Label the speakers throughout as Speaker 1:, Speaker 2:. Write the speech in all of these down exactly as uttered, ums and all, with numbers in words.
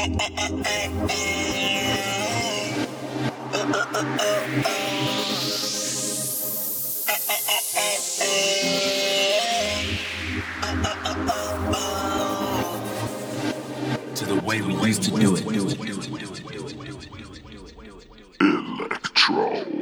Speaker 1: To the way we used to do it.
Speaker 2: Electro.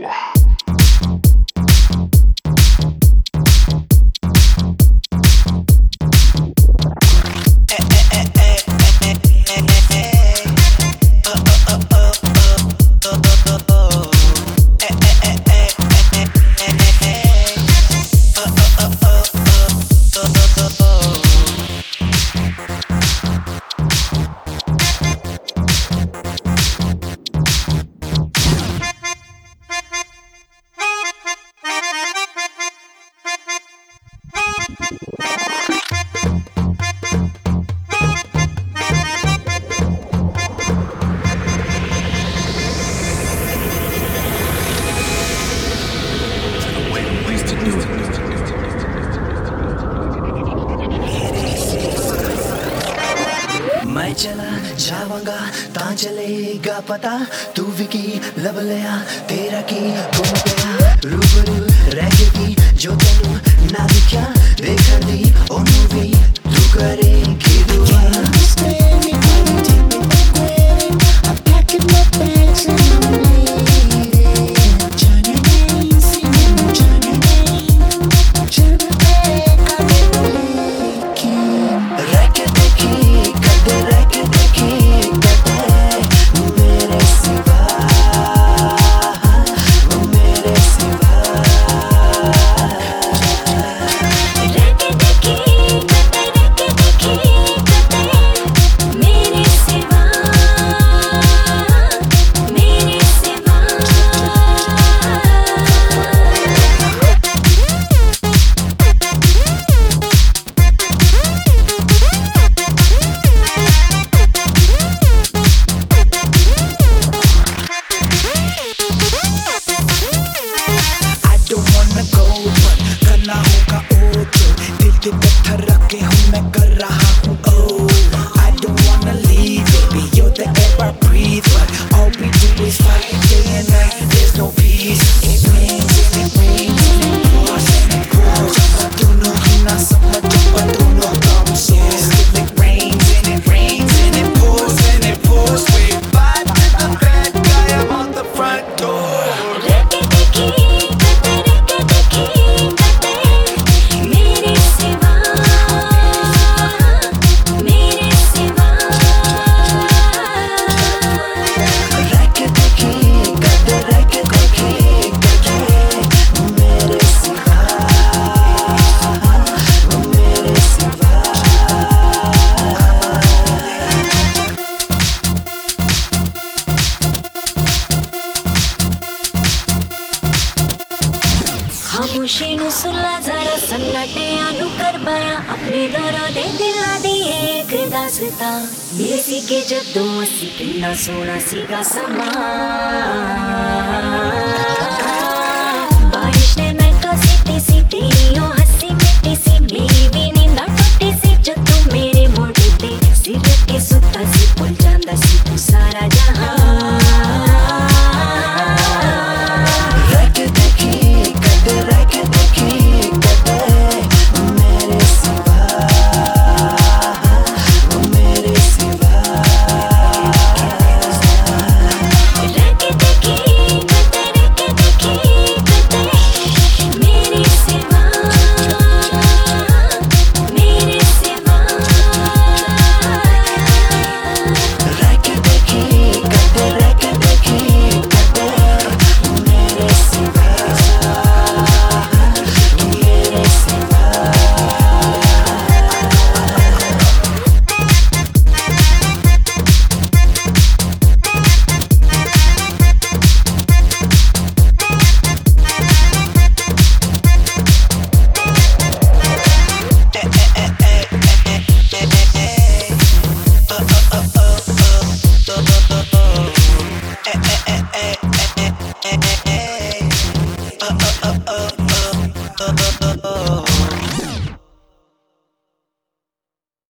Speaker 3: मैं चला जावांगा ता चलेगा पता तू भी की लब लिया तेरा की घूम गया रूबरू रह गई जो तेनू ना दिखा देखा दी ओनू भी तू करेगी दुआ के पत्थर रख के हूँ मैं कर रहा हूँ oh I don't wanna leave baby you're the air I breathe but all we do is fight day and night there's no peace it rains and it rains and it pours and it pours but दोनों ही ना समझो पर दोनों कम सोच it rains and it rains and it pours and it pours we vibe to the bad guy I'm on the front door
Speaker 4: खामोशी नु सुला जरा सन्नाटे आनु कर बया अपने दरों दे दिला दी एक दास्तां ये सी के जदों असी किन्ना सोना सीगा समा बारिश ने मैं का सीटी सीटी ओ हंसी मिट्टी सी मेरी भी नींद टूटी सी जदों मेरे मोढ़े ते सिर के सुता सी